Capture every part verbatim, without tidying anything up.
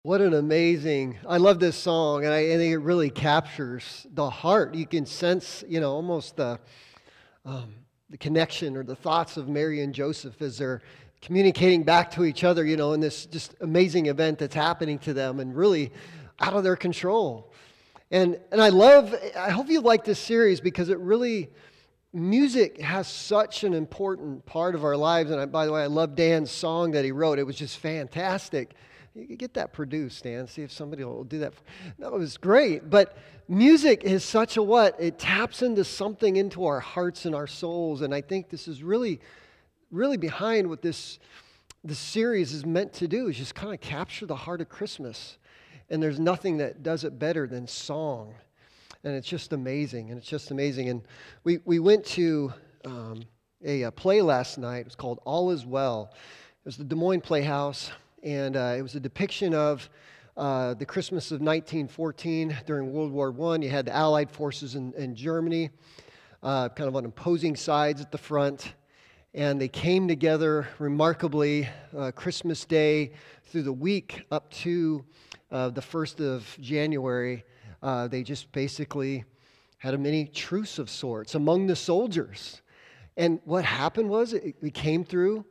What an amazing, I love this song, and I, I think it really captures the heart. You can sense, you know, almost the, um, the connection or the thoughts of Mary and Joseph as they're communicating back to each other, you know, in this just amazing event that's happening to them and really out of their control. And, and I love, I hope you like this series because it really, music has such an important part of our lives. And I, by the way, I love Dan's song that he wrote. It was just fantastic. You could get that produced, Dan. See if somebody will do that. No, it was great. But music is such a what? It taps into something into our hearts and our souls. And I think this is really, really behind what this, this series is meant to do, is just kind of capture the heart of Christmas. And there's nothing that does it better than song. And it's just amazing. And it's just amazing. And we, we went to um, a, a play last night. It was called All Is Well. It was the Des Moines Playhouse. And uh, it was a depiction of uh, the Christmas of nineteen fourteen during World War One. You had the Allied forces in, in Germany, uh, kind of on opposing sides at the front. And they came together remarkably uh, Christmas Day through the week up to uh, the first of January. Uh, they just basically had a mini truce of sorts among the soldiers. And what happened was it, it came through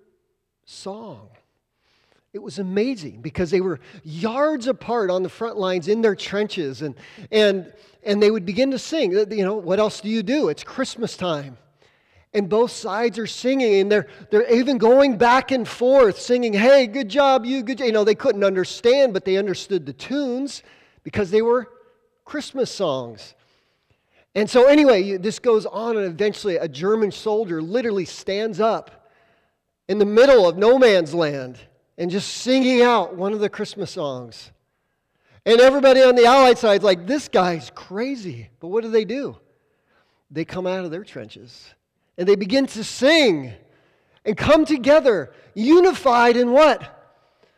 song. It was amazing because they were yards apart on the front lines in their trenches, and and and they would begin to sing. You know, what else do you do? It's Christmas time. And both sides are singing, and they're they're even going back and forth, singing, "Hey, good job, you, good job." You know, they couldn't understand, but they understood the tunes because they were Christmas songs. And so anyway, you, this goes on, and eventually a German soldier literally stands up in the middle of no man's land and just singing out one of the Christmas songs. And everybody on the Allied side is like, this guy's crazy. But what do they do? They come out of their trenches and they begin to sing and come together, unified in what?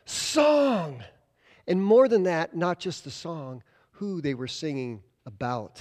Song. And more than that, not just the song, who they were singing about.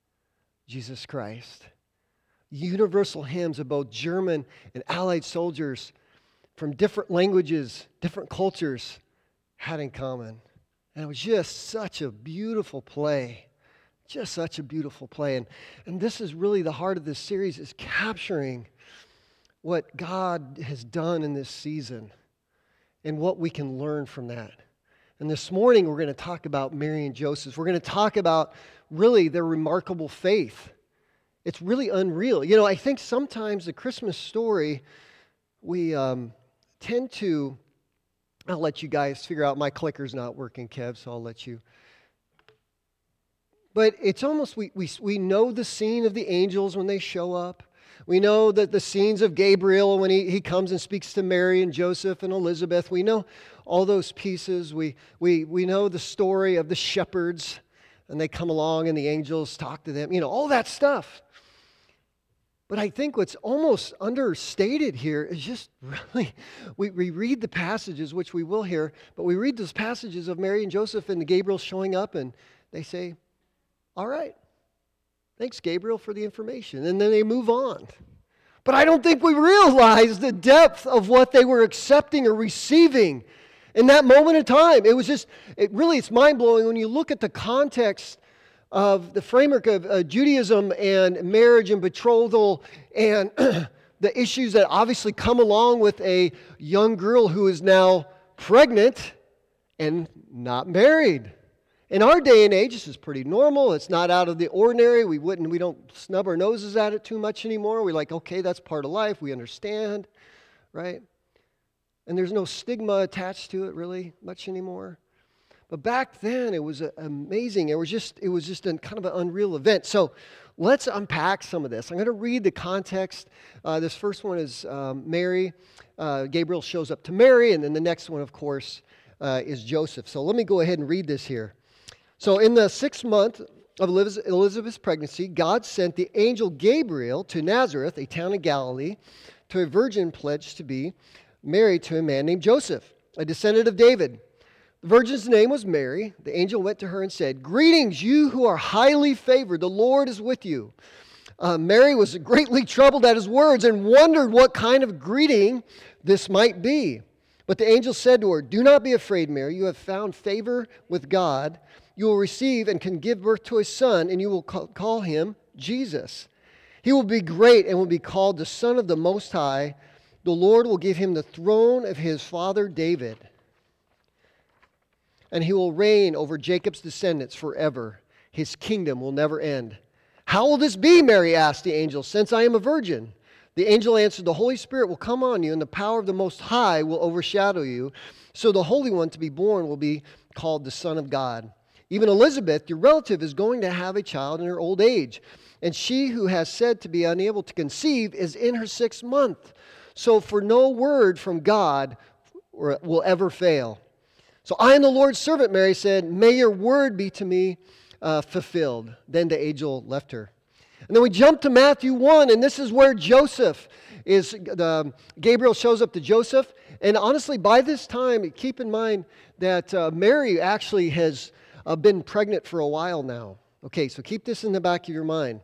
Jesus Christ. Universal hymns of both German and Allied soldiers from different languages, different cultures, had in common. And it was just such a beautiful play. Just such a beautiful play. And, and this is really the heart of this series, is capturing what God has done in this season and what we can learn from that. And this morning we're going to talk about Mary and Joseph. We're going to talk about really their remarkable faith. It's really unreal. You know, I think sometimes the Christmas story, we... Um, tend to, I'll let you guys figure out, my clicker's not working, Kev, so I'll let you. But it's almost, we, we, we know the scene of the angels when they show up. We know that the scenes of Gabriel when he, he comes and speaks to Mary and Joseph and Elizabeth. We know all those pieces. We, we, we know the story of the shepherds, and they come along and the angels talk to them. You know, all that stuff. But I think what's almost understated here is just really, we, we read the passages, which we will hear, but we read those passages of Mary and Joseph and Gabriel showing up, and they say, all right, thanks, Gabriel, for the information. And then they move on. But I don't think we realize the depth of what they were accepting or receiving in that moment of time. It was just, it really, it's mind-blowing when you look at the context of the framework of uh, Judaism and marriage and betrothal and the issues that obviously come along with a young girl who is now pregnant and not married. In our day and age, this is pretty normal. It's not out of the ordinary. We wouldn't, we don't snub our noses at it too much anymore. We're like, okay, that's part of life. We understand, right? And there's no stigma attached to it really much anymore. But back then, it was amazing. It was just it was just a kind of an unreal event. So let's unpack some of this. I'm going to read the context. Uh, this first one is um, Mary. Uh, Gabriel shows up to Mary, and then the next one, of course, uh, is Joseph. So let me go ahead and read this here. So in the sixth month of Elizabeth's pregnancy, God sent the angel Gabriel to Nazareth, a town in Galilee, to a virgin pledged to be married to a man named Joseph, a descendant of David. The virgin's name was Mary. The angel went to her and said, "Greetings, you who are highly favored. The Lord is with you." Uh, Mary was greatly troubled at his words and wondered what kind of greeting this might be. But the angel said to her, "Do not be afraid, Mary. You have found favor with God. You will receive and can give birth to a son, and you will call him Jesus. He will be great and will be called the Son of the Most High. The Lord will give him the throne of his father David, and he will reign over Jacob's descendants forever. His kingdom will never end." "How will this be?" Mary asked the angel, "since I am a virgin?" The angel answered, "The Holy Spirit will come on you, and the power of the Most High will overshadow you. So the Holy One to be born will be called the Son of God. Even Elizabeth, your relative, is going to have a child in her old age, and she who has said to be unable to conceive is in her sixth month. So for no word from God will ever fail." "So I am the Lord's servant," Mary said. "May your word be to me uh, fulfilled." Then the angel left her. And then we jump to Matthew one, and this is where Joseph is. The, Gabriel shows up to Joseph, and honestly, by this time, keep in mind that uh, Mary actually has uh, been pregnant for a while now. Okay, so keep this in the back of your mind.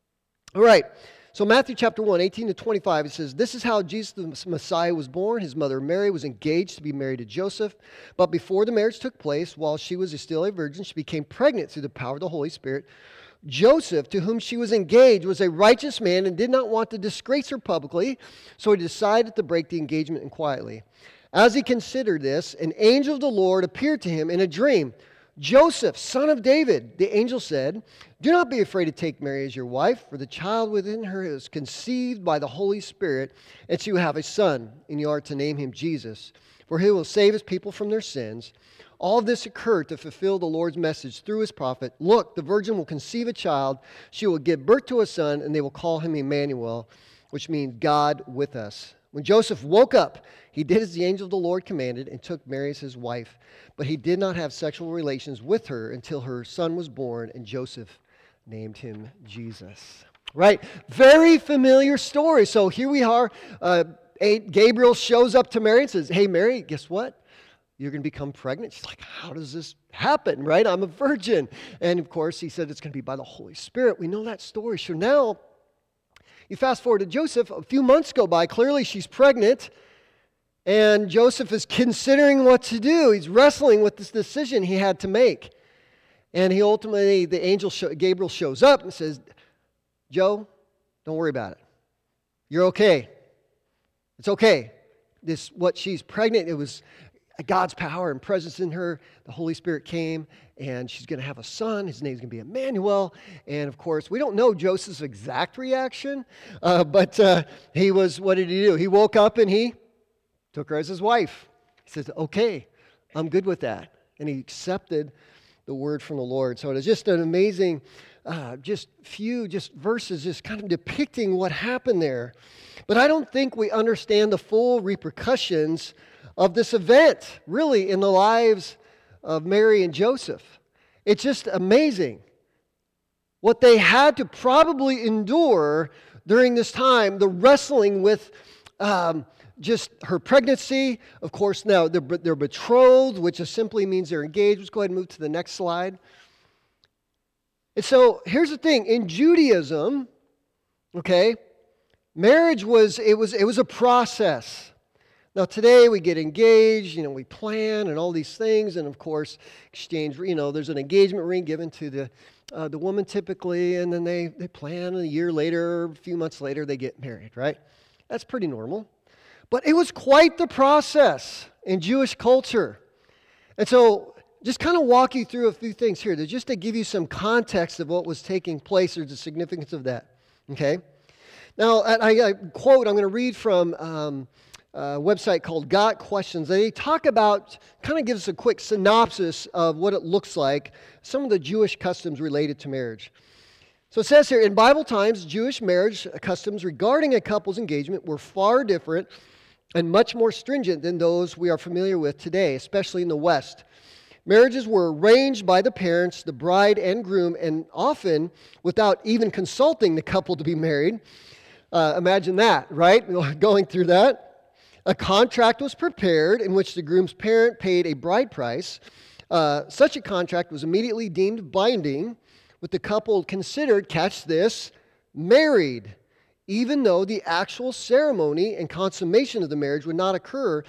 All right, so Matthew chapter one, eighteen to twenty-five, it says, "This is how Jesus the Messiah was born. His mother Mary was engaged to be married to Joseph, but before the marriage took place, while she was still a virgin, she became pregnant through the power of the Holy Spirit. Joseph, to whom she was engaged, was a righteous man and did not want to disgrace her publicly, so he decided to break the engagement in quietly. As he considered this, an angel of the Lord appeared to him in a dream. 'Joseph, son of David,' the angel said, 'do not be afraid to take Mary as your wife, for the child within her is conceived by the Holy Spirit, and she will have a son, and you are to name him Jesus, for he will save his people from their sins.' All of this occurred to fulfill the Lord's message through his prophet. 'Look, the virgin will conceive a child. She will give birth to a son, and they will call him Emmanuel,' which means God with us. When Joseph woke up, he did as the angel of the Lord commanded and took Mary as his wife. But he did not have sexual relations with her until her son was born, and Joseph named him Jesus." Right? Very familiar story. So here we are. Uh, Gabriel shows up to Mary and says, "Hey, Mary, guess what? You're going to become pregnant." She's like, "How does this happen, right? I'm a virgin." And of course, he said it's going to be by the Holy Spirit. We know that story. So now, you fast forward to Joseph. A few months go by. Clearly, she's pregnant. And Joseph is considering what to do. He's wrestling with this decision he had to make. And he ultimately, the angel, Gabriel, shows up and says, "Joe, don't worry about it. You're okay. It's okay. This, what she's pregnant, it was God's power and presence in her. The Holy Spirit came, and she's going to have a son. His name's going to be Emmanuel." And of course, we don't know Joseph's exact reaction, uh, but uh, he was, what did he do? He woke up and he took her as his wife. He says, "Okay, I'm good with that." And he accepted the word from the Lord. So it is just an amazing, uh, just few just verses just kind of depicting what happened there. But I don't think we understand the full repercussions of this event, really, in the lives of Mary and Joseph. It's just amazing what they had to probably endure during this time, the wrestling with um, just her pregnancy. Of course, now they're, they're betrothed, which just simply means they're engaged. Let's go ahead and move to the next slide. And so here's the thing. In Judaism, okay, marriage was, it was, it was a process. Now today we get engaged, you know, we plan and all these things, and of course exchange, you know, there's an engagement ring given to the uh, the woman typically, and then they, they plan, and a year later, a few months later, they get married, right? That's pretty normal. But it was quite the process in Jewish culture. And so just kind of walk you through a few things here, just to give you some context of what was taking place, or the significance of that, okay? Now, I, I quote, I'm going to read from um, a website called Got Questions. They talk about, kind of gives us a quick synopsis of what it looks like, some of the Jewish customs related to marriage. So it says here, in Bible times, Jewish marriage customs regarding a couple's engagement were far different and much more stringent than those we are familiar with today, especially in the West. Marriages were arranged by the parents, the bride and groom, and often without even consulting the couple to be married. Uh, imagine that, right? Going through that. A contract was prepared in which the groom's parent paid a bride price. Uh, such a contract was immediately deemed binding, with the couple considered, catch this, married, even though the actual ceremony and consummation of the marriage would not occur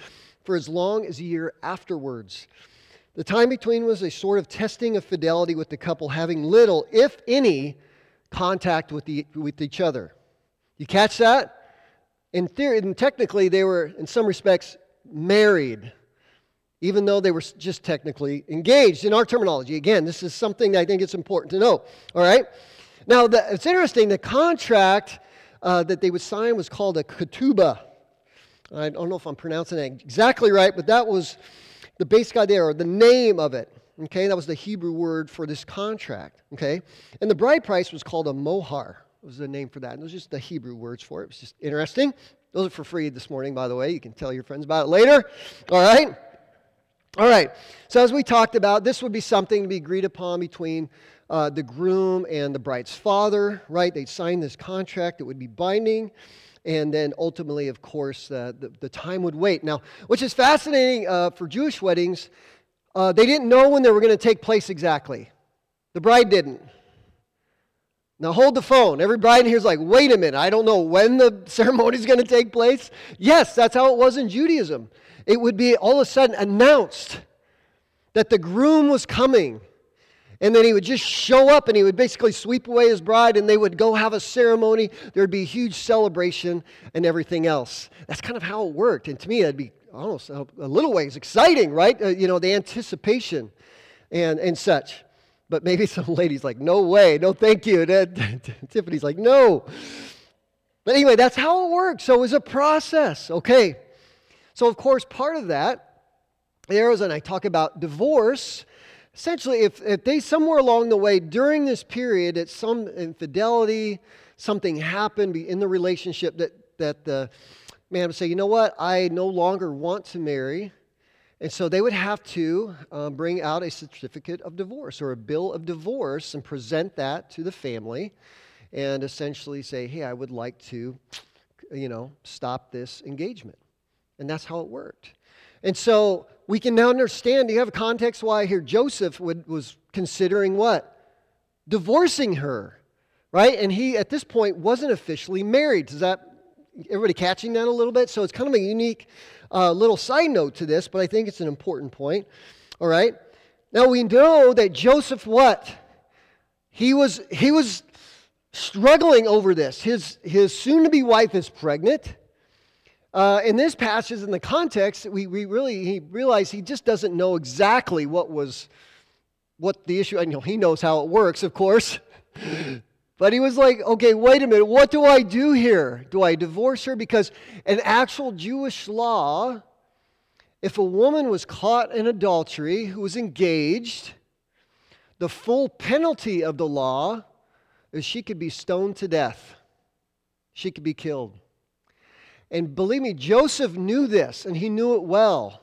for as long as a year afterwards. The time between was a sort of testing of fidelity with the couple having little, if any, contact with, the, with each other. You catch that? In theory, and technically, they were, in some respects, married, even though they were just technically engaged. In our terminology, again, this is something that I think it's important to know. All right? Now, the, it's interesting, the contract uh, that they would sign was called a ketubah. I don't know if I'm pronouncing it exactly right, but that was the basic idea, or the name of it. Okay, that was the Hebrew word for this contract. Okay, and the bride price was called a mohar. Was the name for that. And those are just the Hebrew words for it. It was just interesting. Those are for free this morning, by the way. You can tell your friends about it later. All right? All right. So as we talked about, this would be something to be agreed upon between uh, the groom and the bride's father, right? They'd sign this contract. It would be binding. And then ultimately, of course, uh, the, the time would wait. Now, which is fascinating uh, for Jewish weddings, uh, they didn't know when they were going to take place exactly. The bride didn't. Now hold the phone. Every bride in here is like, wait a minute, I don't know when the ceremony is going to take place. Yes, that's how it was in Judaism. It would be all of a sudden announced that the groom was coming. And then he would just show up and he would basically sweep away his bride and they would go have a ceremony. There would be a huge celebration and everything else. That's kind of how it worked. And to me, that'd be almost a, a little ways exciting, right? Uh, you know, the anticipation and, and such. But maybe some ladies like, no way, no thank you. Tiffany's like, no. But anyway, that's how it works. So it was a process, okay. So of course, part of that, there is, and I talk about divorce. Essentially, if, if they somewhere along the way during this period, at some infidelity, something happened in the relationship that, that the man would say, you know what, I no longer want to marry. And so they would have to uh, bring out a certificate of divorce or a bill of divorce and present that to the family and essentially say, hey, I would like to, you know, stop this engagement. And that's how it worked. And so we can now understand, do you have a context why here Joseph would, was considering what? Divorcing her, right? And he, at this point, wasn't officially married. Does that, everybody catching that a little bit? So it's kind of a unique uh, little side note to this, but I think it's an important point. All right? Now we know that Joseph, what? He was, he was struggling over this. His, his soon-to-be wife is pregnant. Uh, in this passage, in the context, we, we really he realized he just doesn't know exactly what was what the issue. I know he knows how it works, of course, but he was like, okay, wait a minute, what do I do here? Do I divorce her? Because in actual Jewish law, if a woman was caught in adultery who was engaged, the full penalty of the law is she could be stoned to death. She could be killed. And believe me, Joseph knew this, and he knew it well.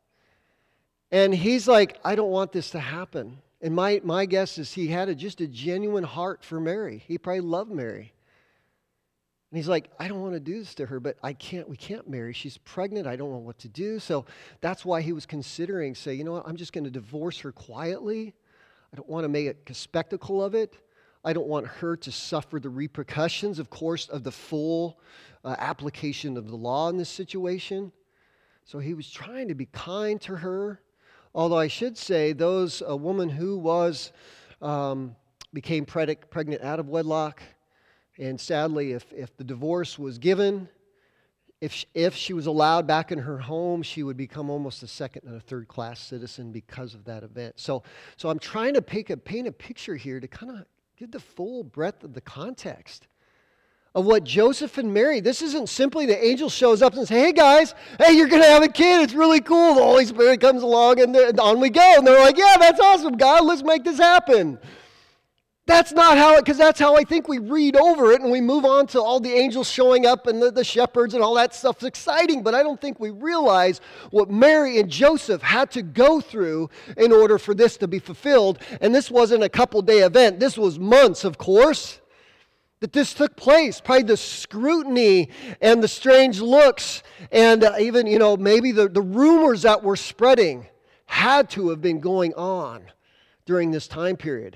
And he's like, I don't want this to happen. And my, my guess is he had a, just a genuine heart for Mary. He probably loved Mary. And he's like, I don't want to do this to her, but I can't, we can't marry. She's pregnant. I don't know what to do. So that's why he was considering, say, you know what, I'm just going to divorce her quietly. I don't want to make a spectacle of it. I don't want her to suffer the repercussions, of course, of the full uh, application of the law in this situation. So he was trying to be kind to her. Although I should say, those a woman who was um, became preg- pregnant out of wedlock, and sadly, if if the divorce was given, if she, if she was allowed back in her home, she would become almost a second and a third class citizen because of that event. So so I'm trying to paint a, paint a picture here to kind of give the full breadth of the context of what Joseph and Mary, this isn't simply the angel shows up and says, hey guys, hey, you're going to have a kid. It's really cool. The Holy Spirit comes along and on we go. And they're like, yeah, that's awesome, God. Let's make this happen. That's not how it, because that's how I think we read over it and we move on to all the angels showing up and the, the shepherds and all that stuff's exciting. But I don't think we realize what Mary and Joseph had to go through in order for this to be fulfilled. And this wasn't a couple day event. This was months, of course, that this took place. Probably the scrutiny and the strange looks and uh, even, you know, maybe the, the rumors that were spreading had to have been going on during this time period.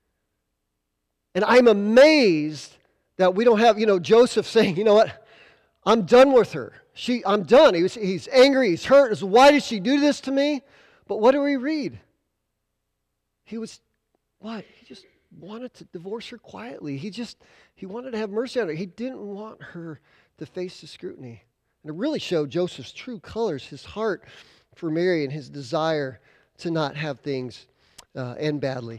And I'm amazed that we don't have, you know, Joseph saying, you know what, I'm done with her. She, I'm done. He was, he's angry, he's hurt. He said, why did she do this to me? But what do we read? He was, what? He just wanted to divorce her quietly. He just, he wanted to have mercy on her. He didn't want her to face the scrutiny. And it really showed Joseph's true colors, his heart for Mary and his desire to not have things uh, end badly.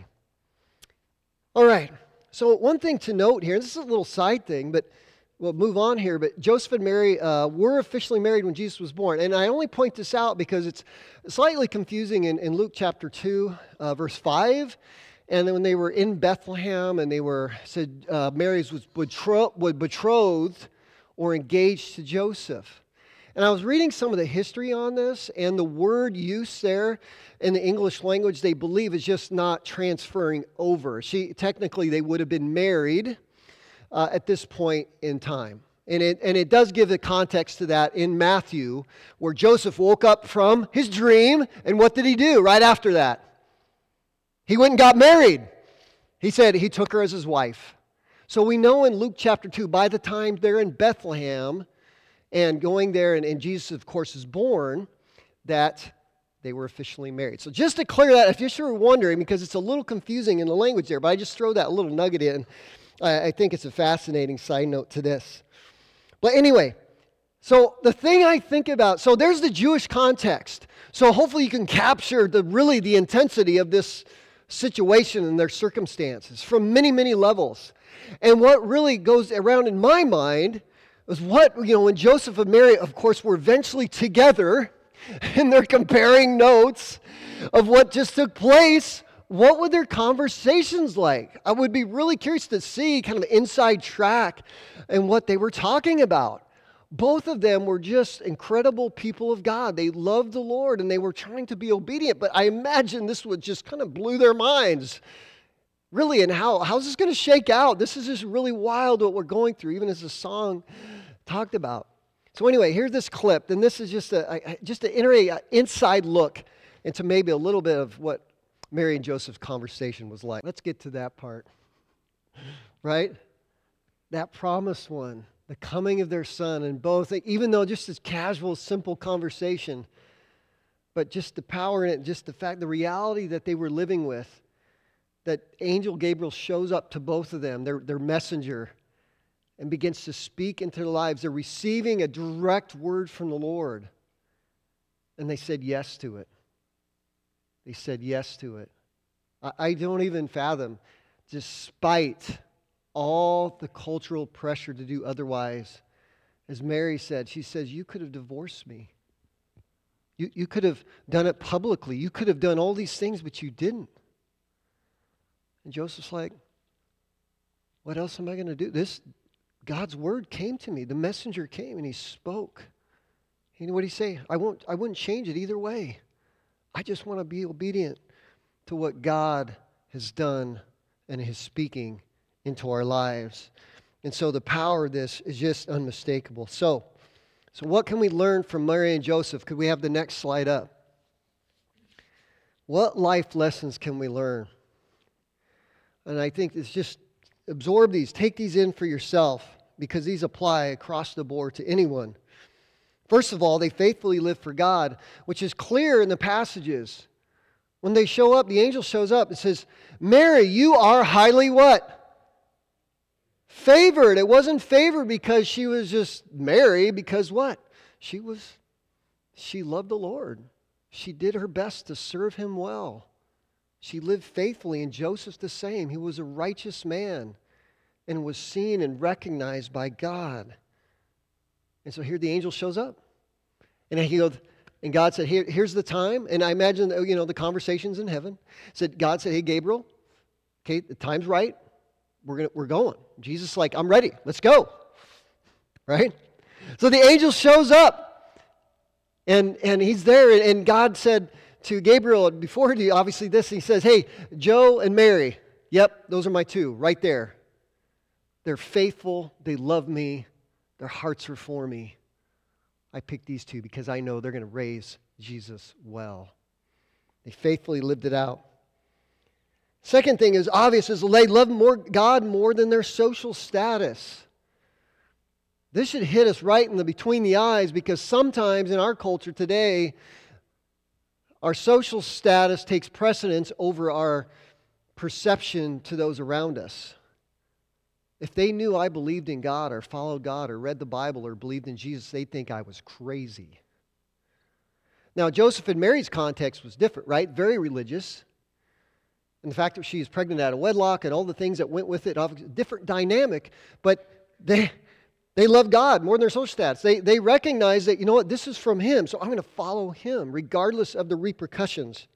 All right, so one thing to note here, this is a little side thing, but we'll move on here, but Joseph and Mary uh, were officially married when Jesus was born. And I only point this out because it's slightly confusing in, in Luke chapter two, uh, verse five. And then when they were in Bethlehem and they were, said uh, Mary was betro- betrothed or engaged to Joseph. And I was reading some of the history on this, and the word use there in the English language, they believe is just not transferring over. She, technically, they would have been married Uh, at this point in time. And it, and it does give the context to that in Matthew, where Joseph woke up from his dream, and what did he do right after that? He went and got married. He said he took her as his wife. So we know in Luke chapter two, by the time they're in Bethlehem and going there, and, and Jesus, of course, is born, that they were officially married. So just to clear that, if you're wondering, because it's a little confusing in the language there, but I just throw that little nugget in. I think it's a fascinating side note to this. But anyway, so the thing I think about, so there's the Jewish context. So hopefully you can capture the really the intensity of this situation and their circumstances from many, many levels. And what really goes around in my mind is what, you know, when Joseph and Mary, of course, were eventually together and they're comparing notes of what just took place. What were their conversations like? I would be really curious to see kind of the inside track and what they were talking about. Both of them were just incredible people of God. They loved the Lord and they were trying to be obedient, but I imagine this would just kind of blew their minds. Really, and how how's this going to shake out? This is just really wild what we're going through, even as the song talked about. So anyway, here's this clip, and this is just a, a just an inside look into maybe a little bit of what Mary and Joseph's conversation was like. Let's get to that part, right? That promised one, the coming of their son, and both, even though just this casual, simple conversation, but just the power in it, just the fact, the reality that they were living with, that angel Gabriel shows up to both of them, their, their messenger, and begins to speak into their lives. They're receiving a direct word from the Lord, and they said yes to it. They said yes to it. I don't even fathom, despite all the cultural pressure to do otherwise. As Mary said, she says, you could have divorced me. You, you could have done it publicly. You could have done all these things, but you didn't. And Joseph's like, what else am I going to do? This, God's word came to me. The messenger came and he spoke. You know what he say? I won't, I wouldn't change it either way. I just want to be obedient to what God has done and His speaking into our lives. And so the power of this is just unmistakable. So, so what can we learn from Mary and Joseph? Could we have the next slide up? What life lessons can we learn? And I think it's just absorb these, take these in for yourself, because these apply across the board to anyone. First of all, they faithfully live for God, which is clear in the passages. When they show up, the angel shows up and says, Mary, you are highly what? Favored. It wasn't favored because she was just Mary, because what? She was, she loved the Lord. She did her best to serve Him well. She lived faithfully, and Joseph's the same. He was a righteous man and was seen and recognized by God. And so here the angel shows up. And he goes, and God said, Here, here's the time. And I imagine, you know, the conversations in heaven. Said, God said, hey, Gabriel, okay, the time's right. We're gonna, we're going. Jesus is like, I'm ready. Let's go. Right? So the angel shows up. And, and he's there. And, and God said to Gabriel, before he obviously this, he says, hey, Joe and Mary. Yep, those are my two right there. They're faithful. They love me. Their hearts are for me. I picked these two because I know they're going to raise Jesus well. They faithfully lived it out. Second thing is obvious is they love more God more than their social status. This should hit us right in the between the eyes, because sometimes in our culture today, our social status takes precedence over our perception to those around us. If they knew I believed in God or followed God or read the Bible or believed in Jesus, they'd think I was crazy. Now, Joseph and Mary's context was different, right? Very religious. And the fact that she was pregnant out of wedlock and all the things that went with it, obviously, different dynamic. But they they love God more than their social status. They, they recognize that, you know what, this is from Him, so I'm going to follow Him regardless of the repercussions.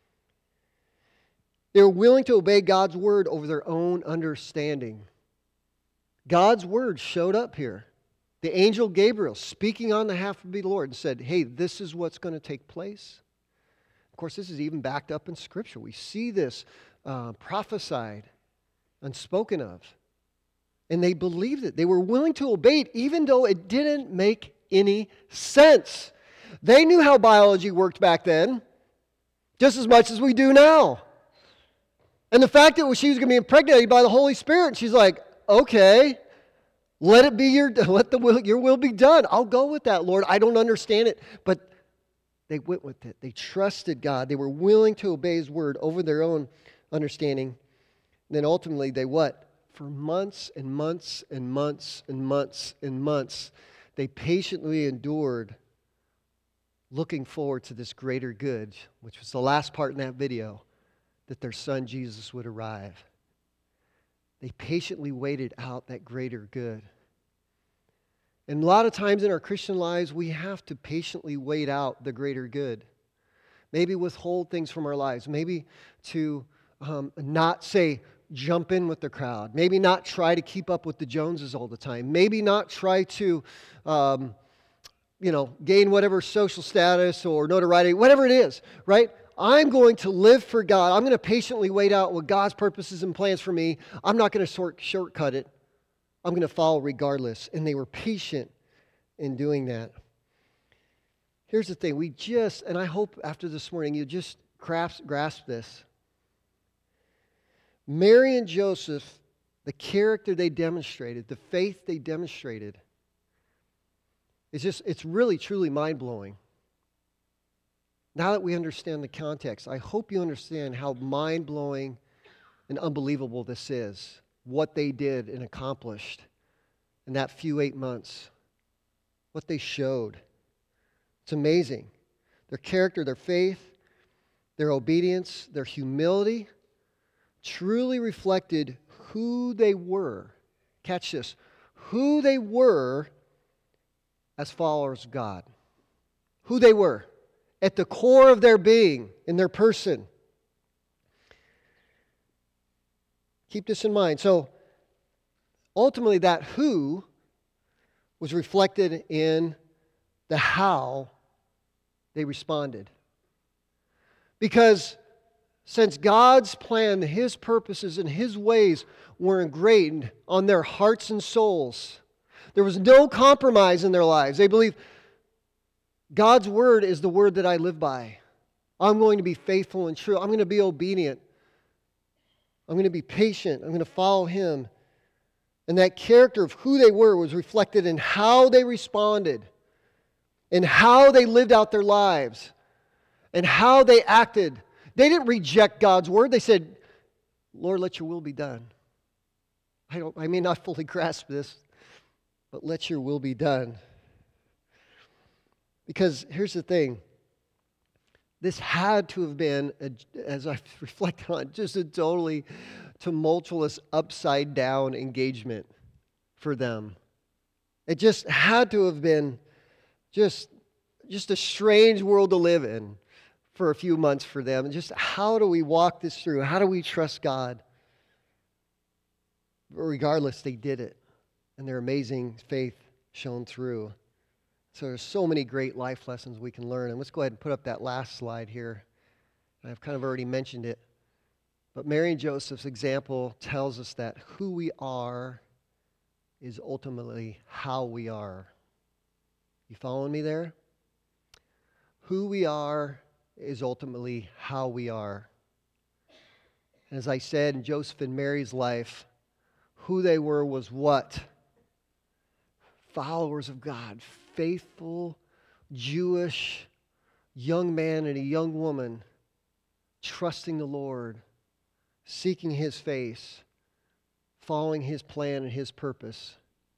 They were willing to obey God's word over their own understanding. God's word showed up here. The angel Gabriel speaking on behalf of the Lord and said, hey, this is what's going to take place. Of course, this is even backed up in Scripture. We see this uh, prophesied and spoken of. And they believed it. They were willing to obey it even though it didn't make any sense. They knew how biology worked back then just as much as we do now. And the fact that she was going to be impregnated by the Holy Spirit, she's like, okay, let it be your, let the will, your will be done. I'll go with that, Lord. I don't understand it. But they went with it. They trusted God. They were willing to obey His word over their own understanding. And then ultimately they what? For months and months and months and months and months, they patiently endured looking forward to this greater good, which was the last part in that video, that their son Jesus would arrive. They patiently waited out that greater good. And a lot of times in our Christian lives, we have to patiently wait out the greater good. Maybe withhold things from our lives. Maybe to um, not say, jump in with the crowd. Maybe not try to keep up with the Joneses all the time. Maybe not try to, um, you know, gain whatever social status or notoriety, whatever it is, right? I'm going to live for God. I'm going to patiently wait out what God's purposes and plans for me. I'm not going to sort, shortcut it. I'm going to follow regardless. And they were patient in doing that. Here's the thing. We just, and I hope after this morning you just grasp, grasp this. Mary and Joseph, the character they demonstrated, the faith they demonstrated, it's just, it's really, truly mind-blowing. Now that we understand the context, I hope you understand how mind-blowing and unbelievable this is, what they did and accomplished in that few eight months, what they showed. It's amazing. Their character, their faith, their obedience, their humility truly reflected who they were. Catch this. Who they were as followers of God. Who they were. At the core of their being, in their person. Keep this in mind. So, ultimately, that who was reflected in the how they responded. Because since God's plan, His purposes, and His ways were ingrained on their hearts and souls, there was no compromise in their lives. They believed, God's word is the word that I live by. I'm going to be faithful and true. I'm going to be obedient. I'm going to be patient. I'm going to follow Him. And that character of who they were was reflected in how they responded, in how they lived out their lives, and how they acted. They didn't reject God's word. They said, Lord, let your will be done. I don't, I may not fully grasp this, but let your will be done. Because here's the thing. This had to have been, a, as I reflect on it, just a totally tumultuous, upside-down engagement for them. It just had to have been just, just a strange world to live in for a few months for them. And just how do we walk this through? How do we trust God? But regardless, they did it. And their amazing faith shone through. So there's so many great life lessons we can learn. And let's go ahead and put up that last slide here. I've kind of already mentioned it. But Mary and Joseph's example tells us that who we are is ultimately how we are. You following me there? Who we are is ultimately how we are. And as I said, in Joseph and Mary's life, who they were was what? followers of God, faithful Jewish young man and a young woman, trusting the Lord, seeking His face, following His plan and His purpose.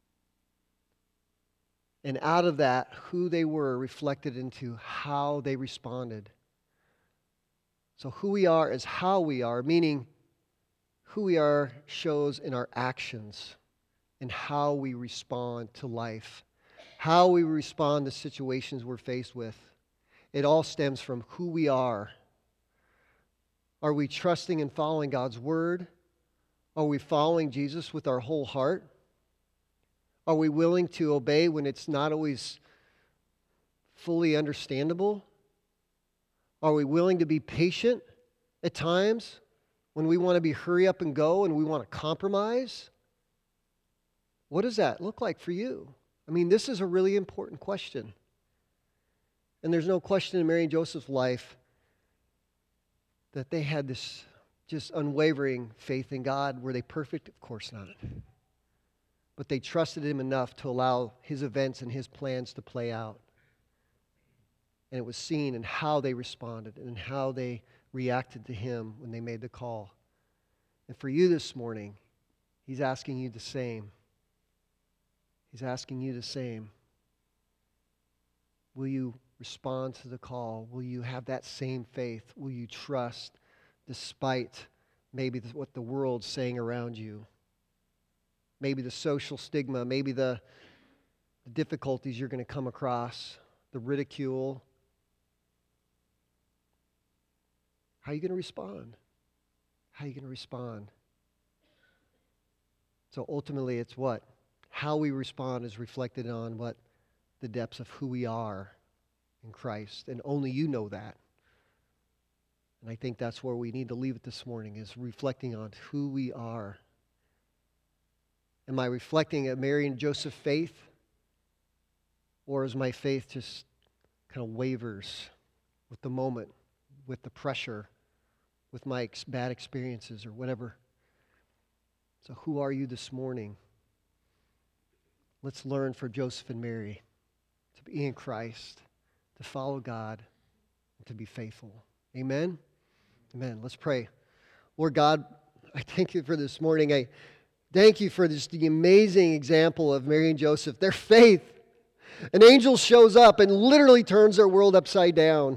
And out of that, who they were reflected into how they responded. So who we are is how we are, meaning who we are shows in our actions and how we respond to life, how we respond to situations we're faced with. It all stems from who we are. Are we trusting and following God's word? Are we following Jesus with our whole heart? Are we willing to obey when it's not always fully understandable? Are we willing to be patient at times when we want to be hurry up and go and we want to compromise? What does that look like for you? I mean, this is a really important question. And there's no question in Mary and Joseph's life that they had this just unwavering faith in God. Were they perfect? Of course not. But they trusted Him enough to allow His events and His plans to play out. And it was seen in how they responded and how they reacted to Him when they made the call. And for you this morning, He's asking you the same. He's asking you the same. Will you respond to the call? Will you have that same faith? Will you trust despite maybe what the world's saying around you? Maybe the social stigma, maybe the, the difficulties you're going to come across, the ridicule. How are you going to respond? How are you going to respond? So ultimately, it's what? How we respond is reflected on what? The depths of who we are in Christ. And only you know that. And I think that's where we need to leave it this morning, is reflecting on who we are. Am I reflecting at Mary and Joseph's faith? Or is my faith just kind of wavers with the moment, with the pressure, with my ex- bad experiences or whatever? So who are you this morning? Let's learn from Joseph and Mary to be in Christ, to follow God, and to be faithful. Amen? Amen. Let's pray. Lord God, I thank you for this morning. I thank you for this the amazing example of Mary and Joseph, their faith. An angel shows up and literally turns their world upside down.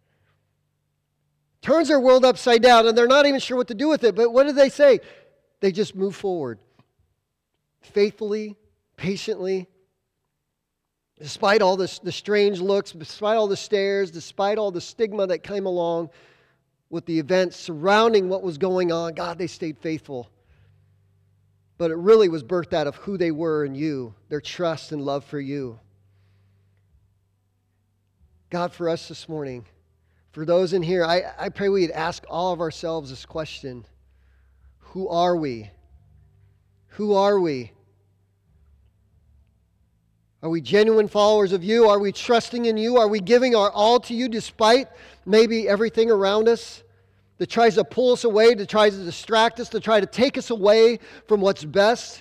Turns their world upside down, and they're not even sure what to do with it. But what do they say? They just move forward. Faithfully, patiently, despite all this, the strange looks, despite all the stares, despite all the stigma that came along with the events surrounding what was going on, God, they stayed faithful. But it really was birthed out of who they were in you, their trust and love for you. God, for us this morning, for those in here, I, I pray we'd ask all of ourselves this question. Who are we? Who are we? Are we genuine followers of you? Are we trusting in you? Are we giving our all to you despite maybe everything around us that tries to pull us away, that tries to distract us, to try to take us away from what's best?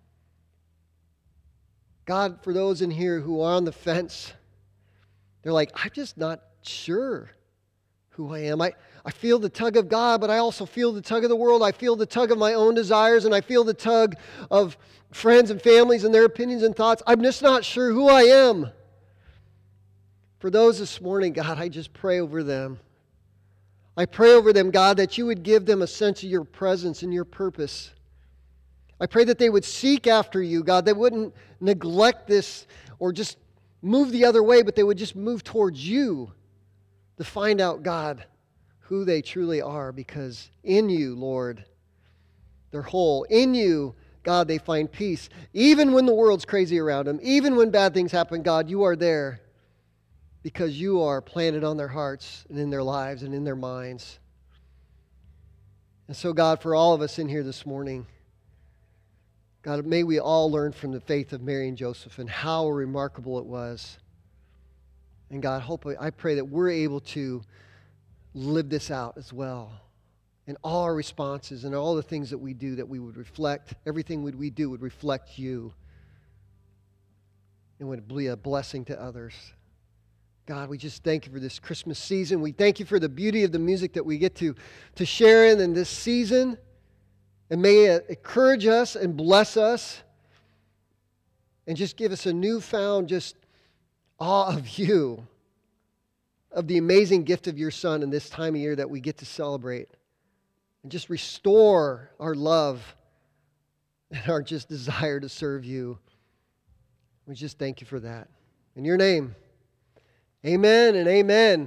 God, for those in here who are on the fence, they're like, I'm just not sure who I am. I, I feel the tug of God, but I also feel the tug of the world. I feel the tug of my own desires, and I feel the tug of friends and families and their opinions and thoughts. I'm just not sure who I am. For those this morning, God, I just pray over them. I pray over them, God, that you would give them a sense of your presence and your purpose. I pray that they would seek after you, God. They wouldn't neglect this or just move the other way, but they would just move towards you to find out, God, who they truly are, because in you, Lord, they're whole. In you, God, they find peace. Even when the world's crazy around them, even when bad things happen, God, you are there because you are planted on their hearts and in their lives and in their minds. And so, God, for all of us in here this morning, God, may we all learn from the faith of Mary and Joseph and how remarkable it was. And God, hope I pray that we're able to live this out as well. In all our responses and all the things that we do, that we would reflect, everything we do would reflect you. and would be a blessing to others. God, we just thank you for this Christmas season. We thank you for the beauty of the music that we get to, to share in in this season. And may it encourage us and bless us and just give us a newfound just awe of you, of the amazing gift of your Son in this time of year that we get to celebrate. And just restore our love and our just desire to serve you. We just thank you for that. In your name, amen and amen.